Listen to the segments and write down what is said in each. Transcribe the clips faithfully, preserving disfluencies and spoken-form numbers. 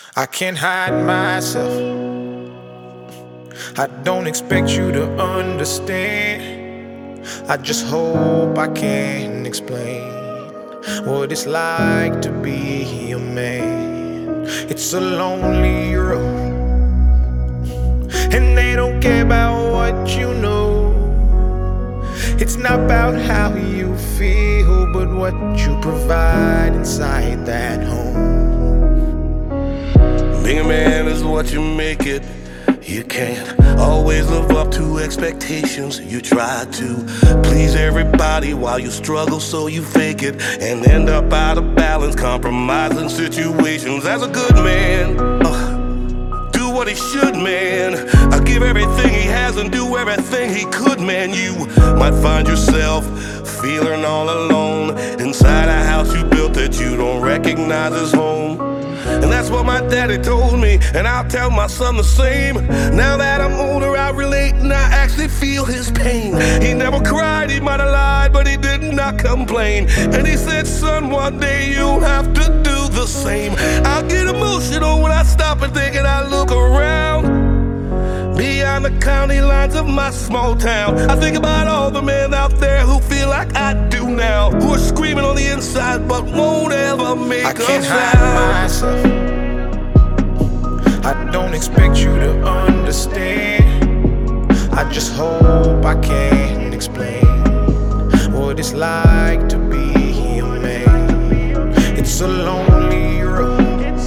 I can't hide myself. I don't expect you to understand. I just hope I can explain what it's like to be a man. It's a lonely road, and they don't care about what you know. It's not about how you feel, but what you provide inside that home. Being a man is what you make it. You can't always live up to expectations. You try to please everybody while you struggle, so you fake it and end up out of balance, compromising situations. As a good man, uh, do what he should, man. I give everything he has and do everything he could, man. You might find yourself feeling all alone inside a house you built that you don't recognize as home. And that's what my daddy told me, and I'll tell my son the same. Now that I'm older, I relate and I actually feel his pain. He never cried, he might have lied, but he did not complain. And he said, son, one day you'll have to do the same. I get emotional when I stop and think and I look around beyond the county lines of my small town. I think about all the men out there who feel like I do now, who are screaming on the inside but won't ever make I a can't sound. hide myself. I don't expect you to understand. I just hope I can explain what it's like to be a man. It's a lonely road,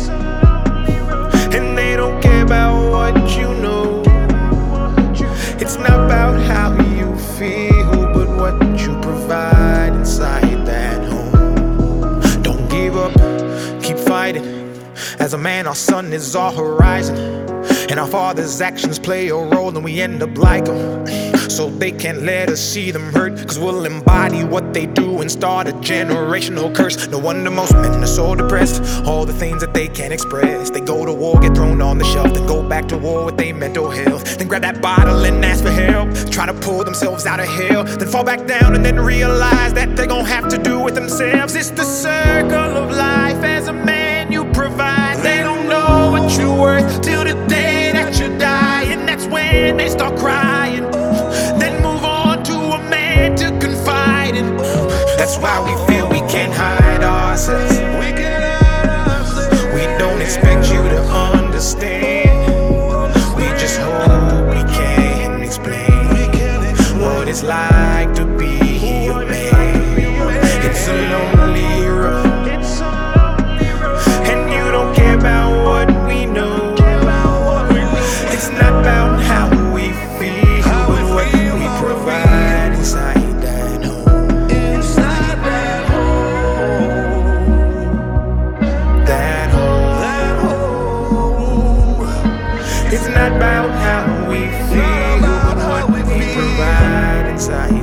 and they don't care about what you know. It's not about how you feel, but what you provide inside that home. Don't give up, keep fighting. As a man, our sun is our horizon, and our father's actions play a role, and we end up like them. So they can't let us see them hurt, cause we'll embody what they do and start a generational curse. No wonder most men are so depressed, all the things that they can't express. They go to war, get thrown on the shelf, then go back to war with their mental health. Then grab that bottle and ask for help, try to pull themselves out of hell, then fall back down and then realize that they're gonna have to do it themselves. It's the circle of life. As a man you provide. They don't know what you're worth till the day that you die, and that's when they start crying. Then move on to a man to confide in. That's why we feel we can't hide ourselves. We can't hide ourselves. We don't expect you to understand. We just hope we can explain what it's like to be a man. It's a lonely road, and you don't care about what we know. It's not about how we feel, but what we provide inside that home. Inside that home, That home. that home. It's not about how we feel, but what we provide inside